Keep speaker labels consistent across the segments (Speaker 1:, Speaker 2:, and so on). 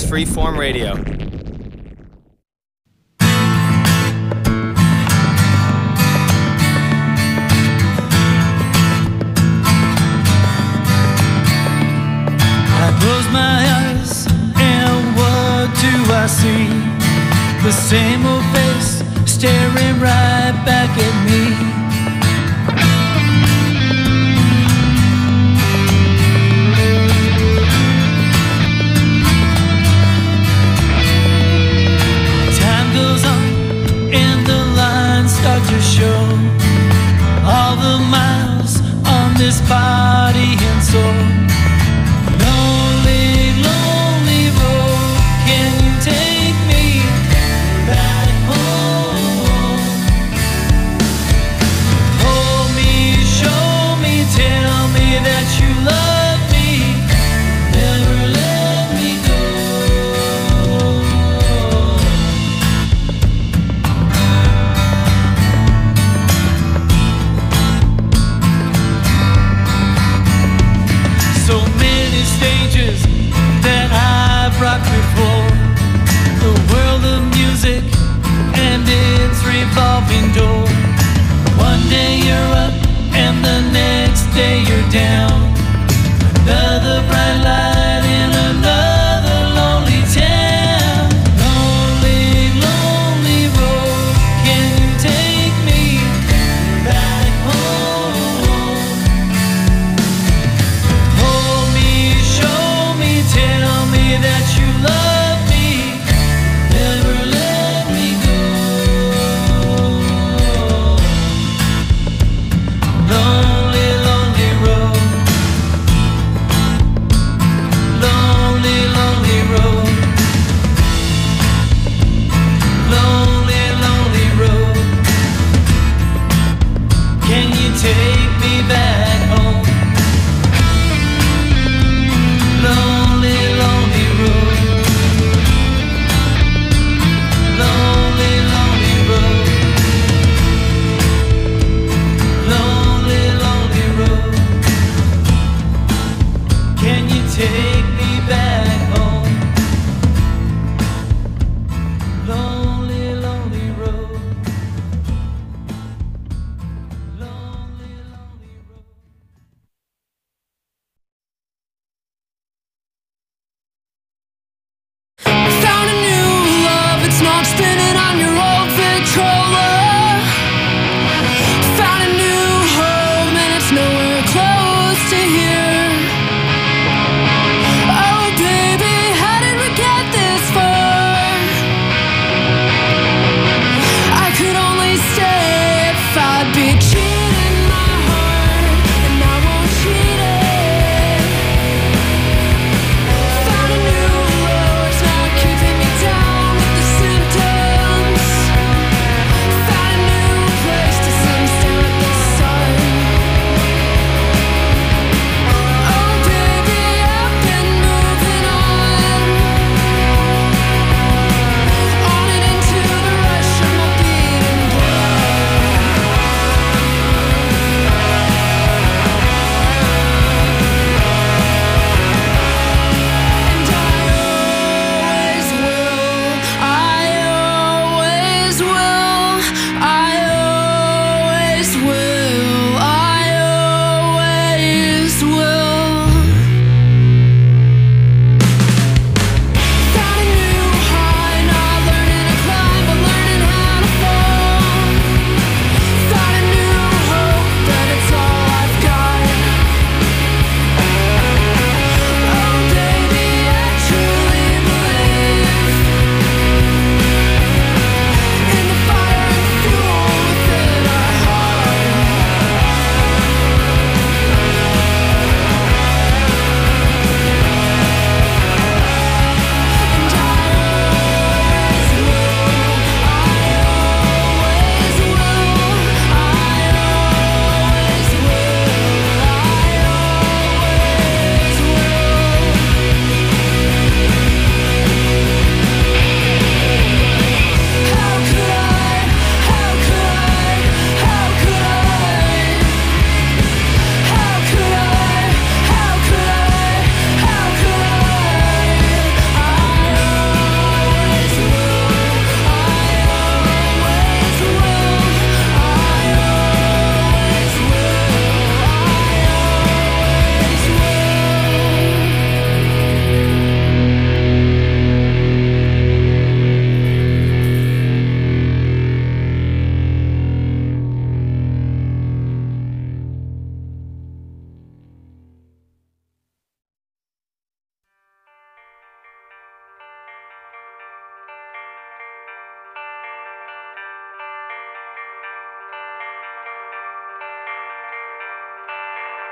Speaker 1: Freeform Radio.
Speaker 2: I close my eyes and what do I see? The same old face staring right back at me. Start to show all the miles on this body and soul. Lonely, lonely road, can you take me back home? Hold me, show me, tell me that you love me, never let me go. So many stages that I've rocked before, the world of music and its revolving door. One day you're up and the next day you're down. Another bright light in another lonely town. Lonely, lonely road, can you take me back home? Hold me, show me, tell me that you love me, never let me go. Lonely, lonely road.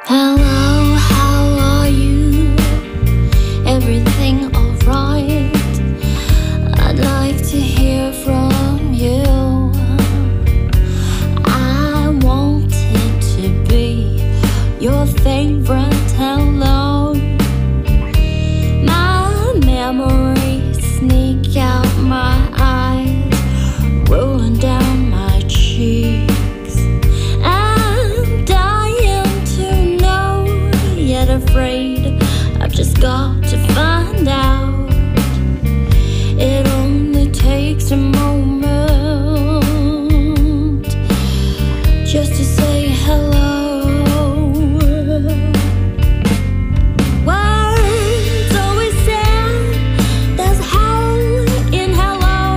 Speaker 1: Hello, how are you? Everything alright? I'd like to hear from you. I wanted to be your favorite hello. My memories sneak out my eyes, rolling down my cheeks. I'm dying to know, yet afraid I've just got to find out. It only takes a moment just to say hello. Words always sound, there's hell in hello.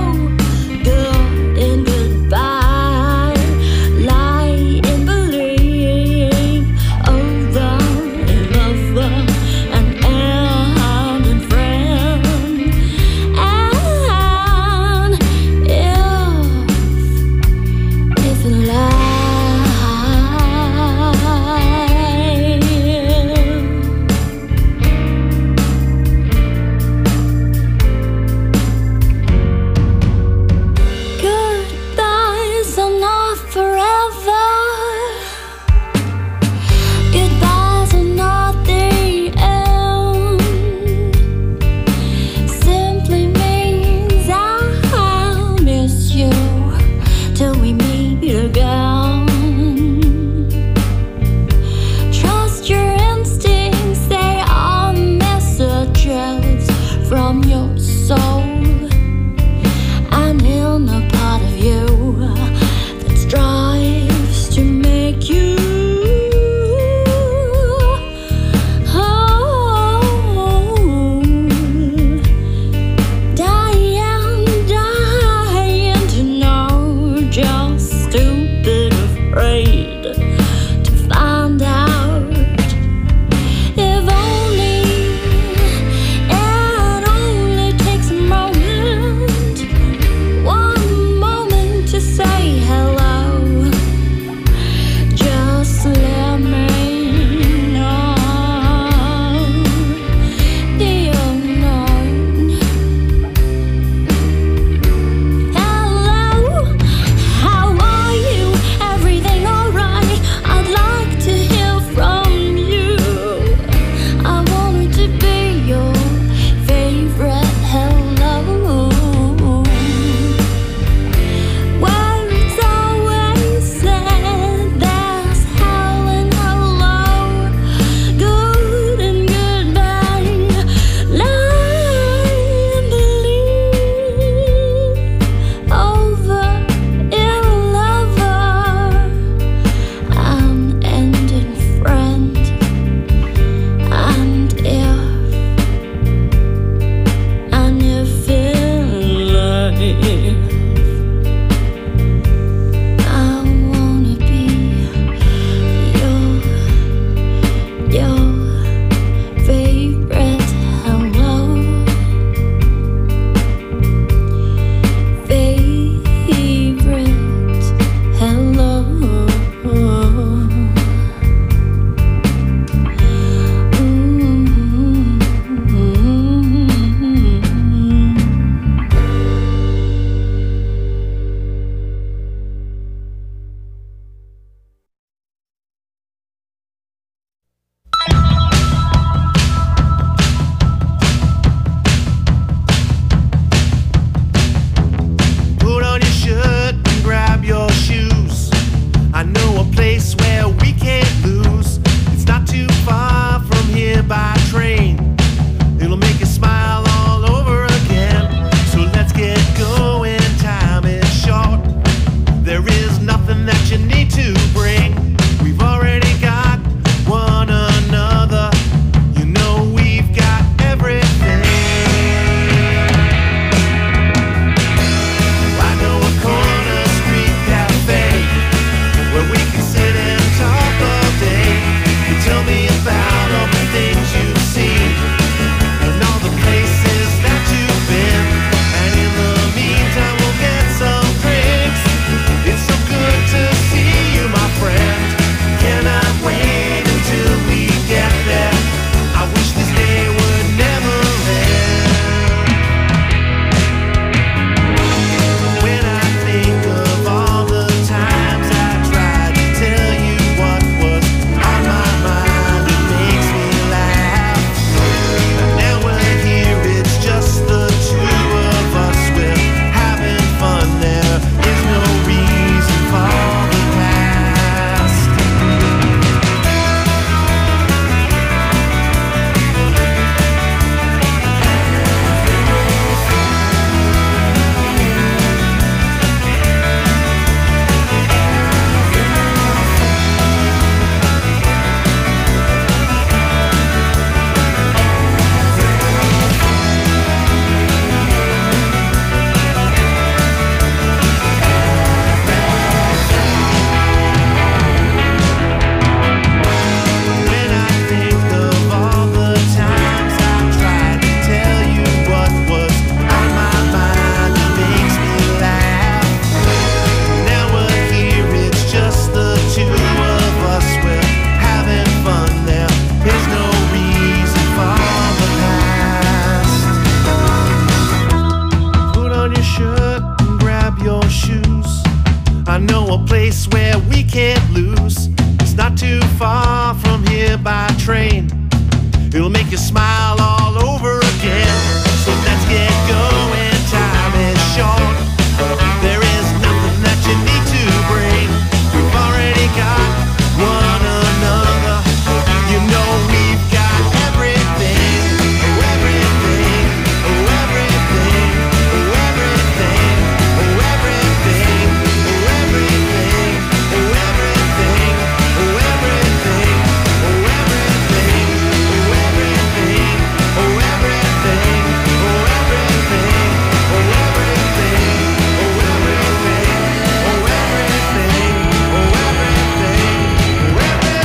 Speaker 3: you by train. It'll make you smile all over again. So let's get going, time is short. There is nothing that you need to bring. We've already got one another. You know we've got everything, oh everything, oh everything, oh everything, oh everything, oh everything, oh everything, oh everything, oh everything, oh everything, oh everything, oh everything, oh everything, oh everything, oh everything, oh everything, oh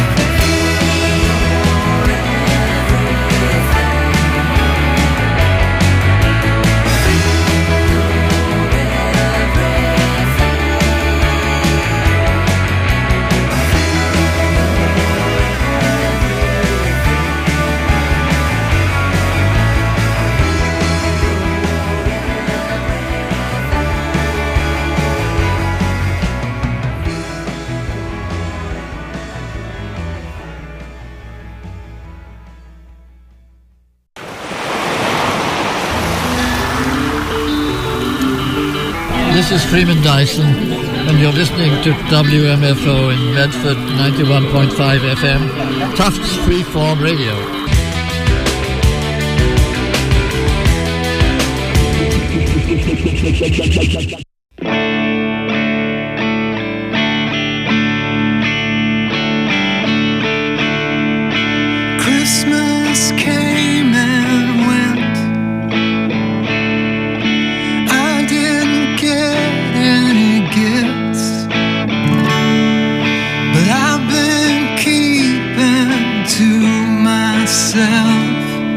Speaker 4: This is Freeman Dyson, and you're listening to WMFO in Medford 91.5 FM, Tufts Freeform Radio.
Speaker 2: Christmas came and went. I didn't get any gifts, but I've been keeping to myself.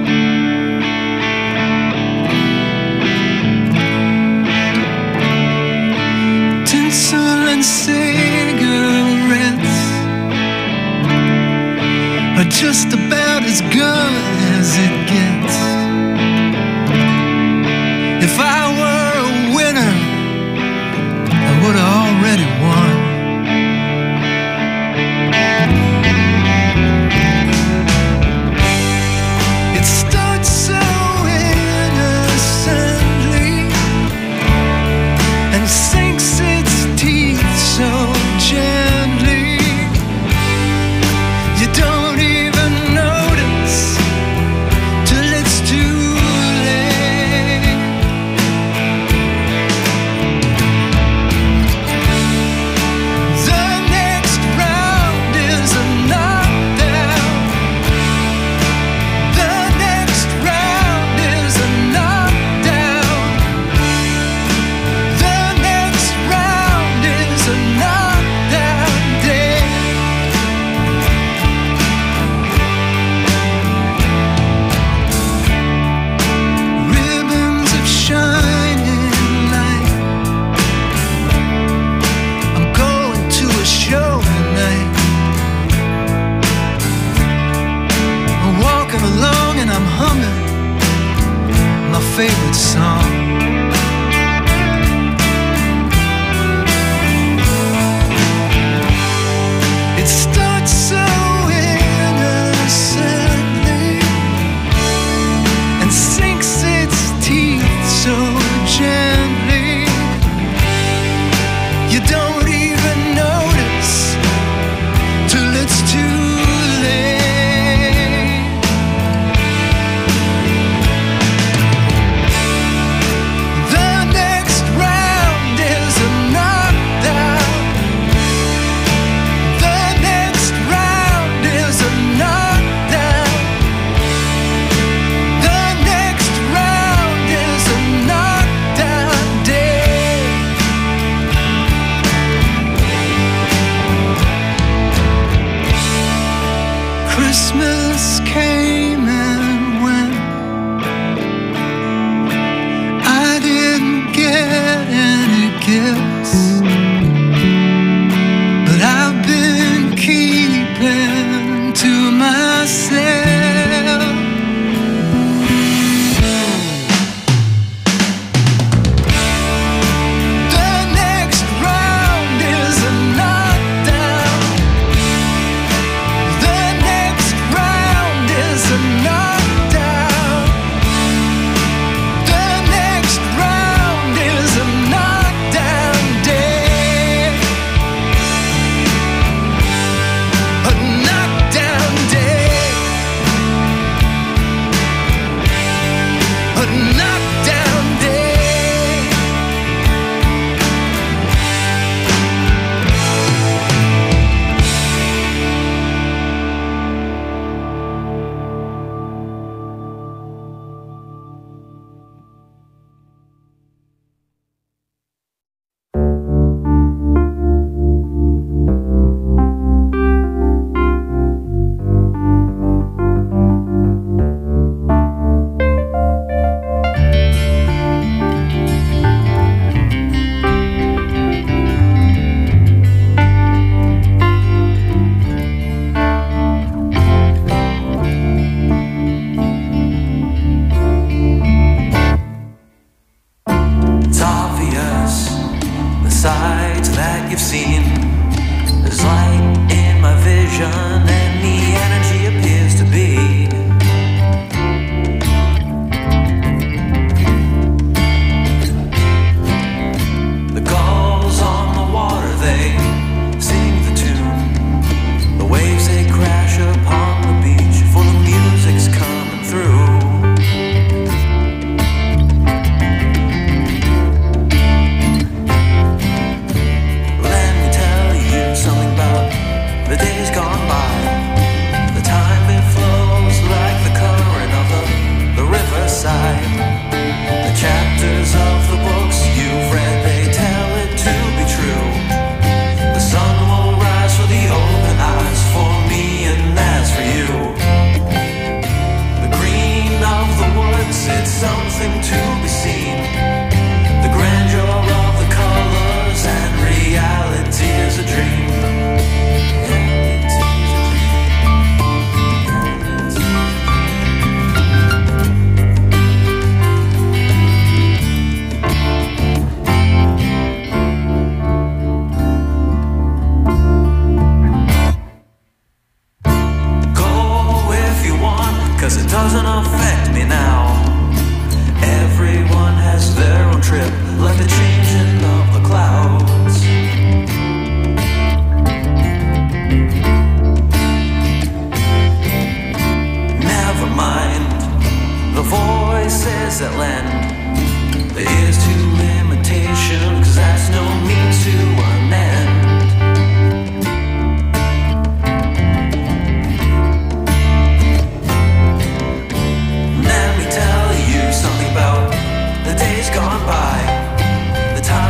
Speaker 2: Tinsel and cigarettes are just about as good as it gets. If I were a winner, I would have already won. It starts so innocently and sinks its teeth so gently. You don't even notice till it's too late. The next round is a knockdown. The next round is a knockdown. The next round is a knockdown day. Ribbons of shining light. I'm going to a show tonight. I'm walking along and I'm humming my favorite song. It starts so innocently and sinks its teeth so gently. You don't even notice till it's too late. The next round is a knockdown. The next round is a knockdown. The next round is a knockdown day. Christmas came and went. I didn't get any gifts, but I've been keeping to myself. The next round is a knockdown. The next
Speaker 5: doesn't affect me now. Everyone has their own trip, like the changing of the clouds. Never mind the voices that lend the ears to limitation, 'cause that's no means to an end. Let me tell you something about the days gone by, the time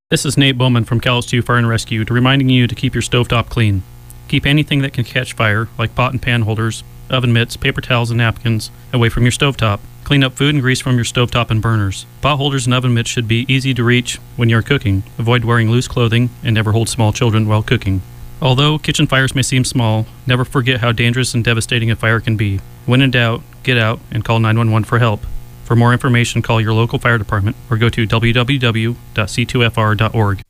Speaker 6: This is Nate Bowman from Kalamazoo Fire and Rescue, reminding you to keep your stovetop clean. Keep anything that can catch fire, like pot and pan holders, oven mitts, paper towels, and napkins, away from your stovetop. Clean up food and grease from your stovetop and burners. Pot holders and oven mitts should be easy to reach when you're cooking. Avoid wearing loose clothing and never hold small children while cooking. Although kitchen fires may seem small, never forget how dangerous and devastating a fire can be. When in doubt, get out and call 911 for help. For more information, call your local fire department or go to www.c2fr.org.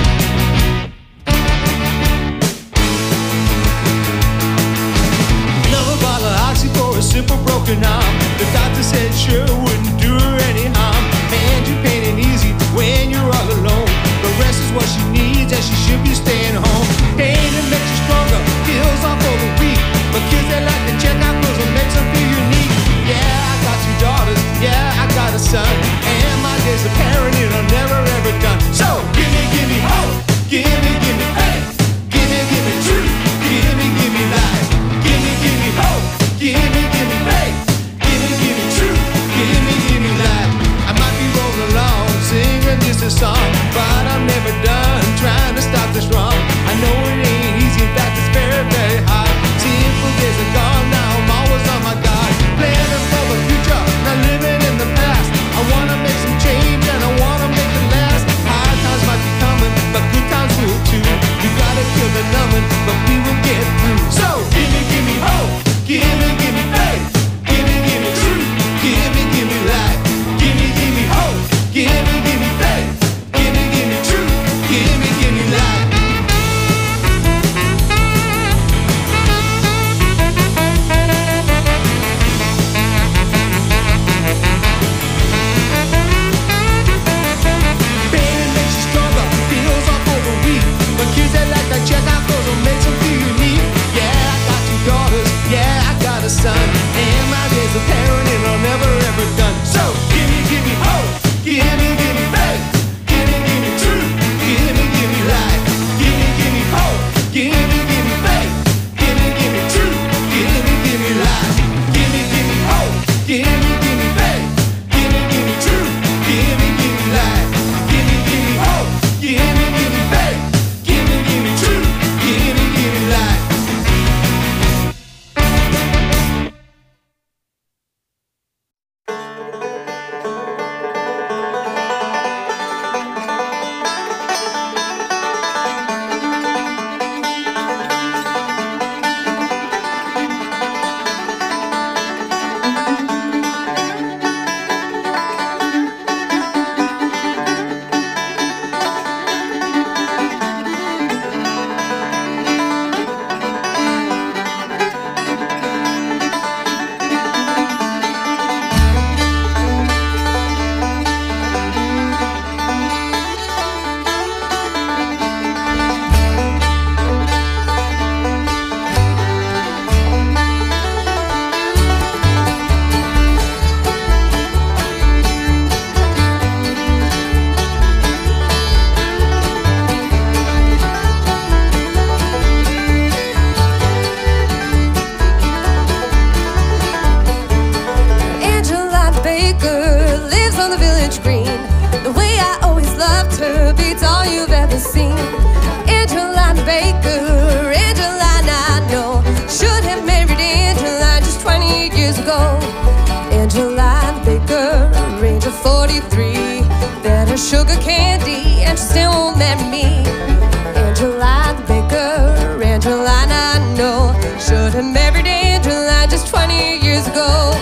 Speaker 3: Another bottle of oxy for a simple broken arm. The doctor said sure wouldn't do her any harm. Man, you're pain and easy when you're all alone. The rest is what she needs and she should be staying home. Pain that makes you stronger, heals off all the weak. But kids they like to check out clothes and makes them feel unique. Yeah, I got 2 daughters, yeah, I got a son. And my days of parenting are never ever done. So, give me hope, give me faith. Give me truth, give me life. Give me hope, give me faith. Give me truth, give me life. I might be rolling along, singing just a song, but I'm never done trying to stop this wrong. I know it ain't easy, in fact it's very, very hard. Simple days are gone, now I'm always on my guard. Planning for the future, not living in the past. I wanna make some change and I wanna make it last. Hard times might be coming, but good times will too. We gotta kill the numbing, but we will get through. So give me hope, give me faith. Give me truth, give me life. Give me hope, give me faith. Give me truth, give me life. Kids that like to check out clothes and make them feel unique. Yeah, I got 2 daughters, yeah, I got a son. And my days of parenting are never ever done. So, give me hope, give me faith. Give me truth, give me life. Give me hope, give me faith. Give me truth, give me life. Give me hope, give me faith. Give me truth, give me life. Give me hope, give me faith. Give me truth, give me life.
Speaker 7: Sugar candy, and she still won't marry me. Angela the baker, Angelina I know, should have married Angela just 20 years ago.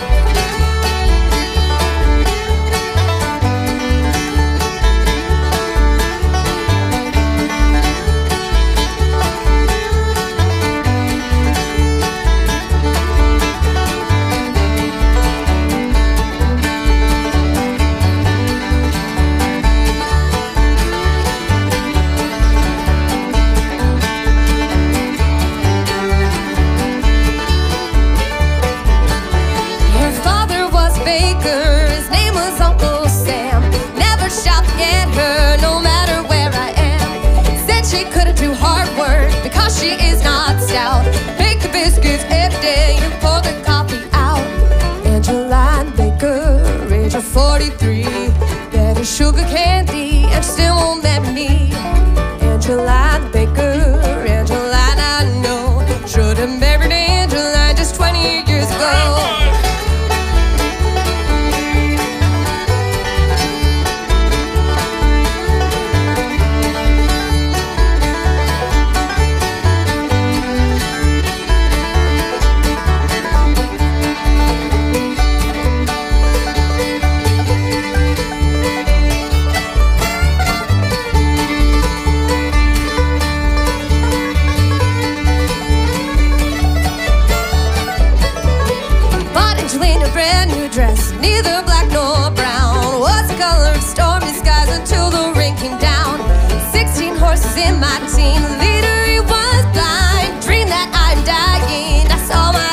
Speaker 7: neither black nor brown. Was the color of stormy skies until the rain came down. 16 horses in my team, the leader he was blind. Dreamed that I'm dying, I saw my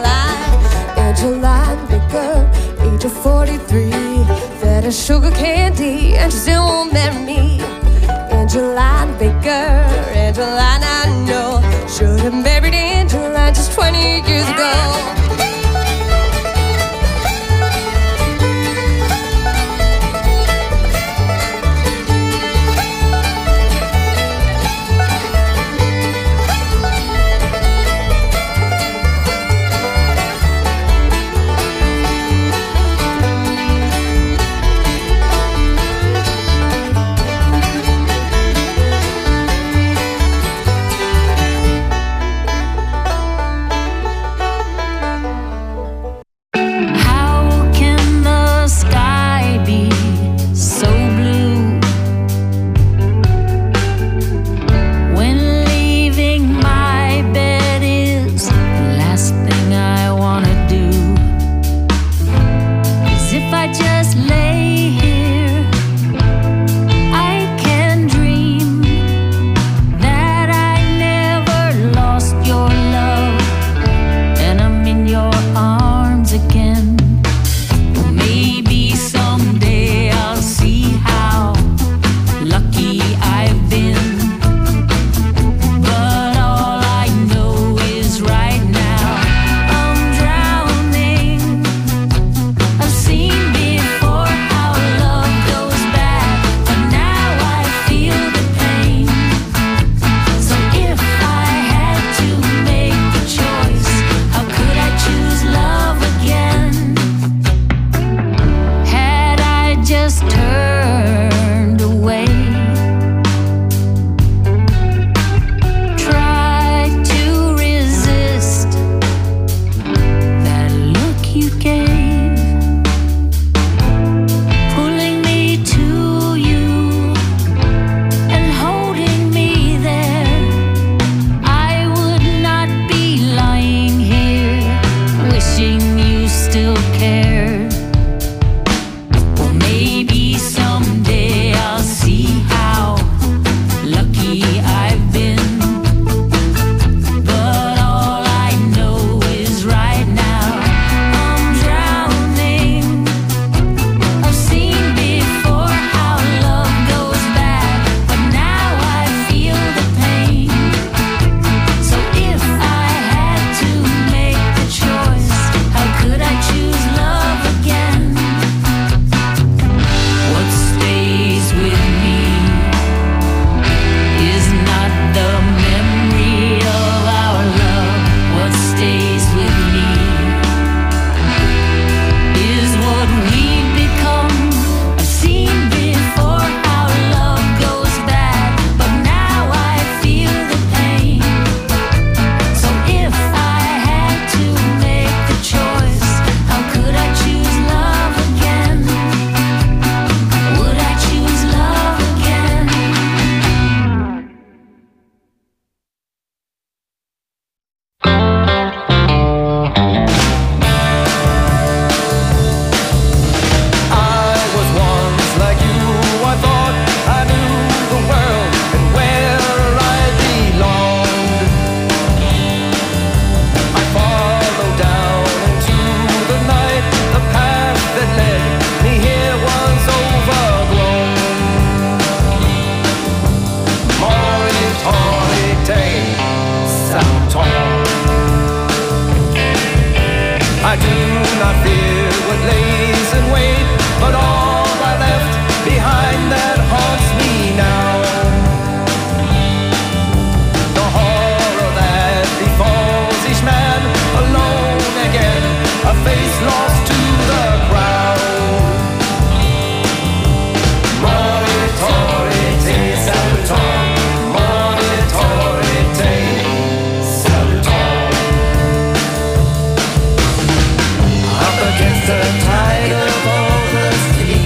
Speaker 7: Angeline Baker, age of 43. Fed her sugar candy and she still won't marry me. Angeline Baker, Angeline I know, should have married Angeline just 20 years ago.
Speaker 5: The tide of all the sea.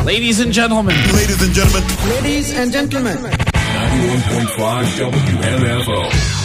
Speaker 8: Ladies and gentlemen.
Speaker 9: Ladies and gentlemen.
Speaker 10: Ladies and gentlemen.
Speaker 11: 91.5 WMFO.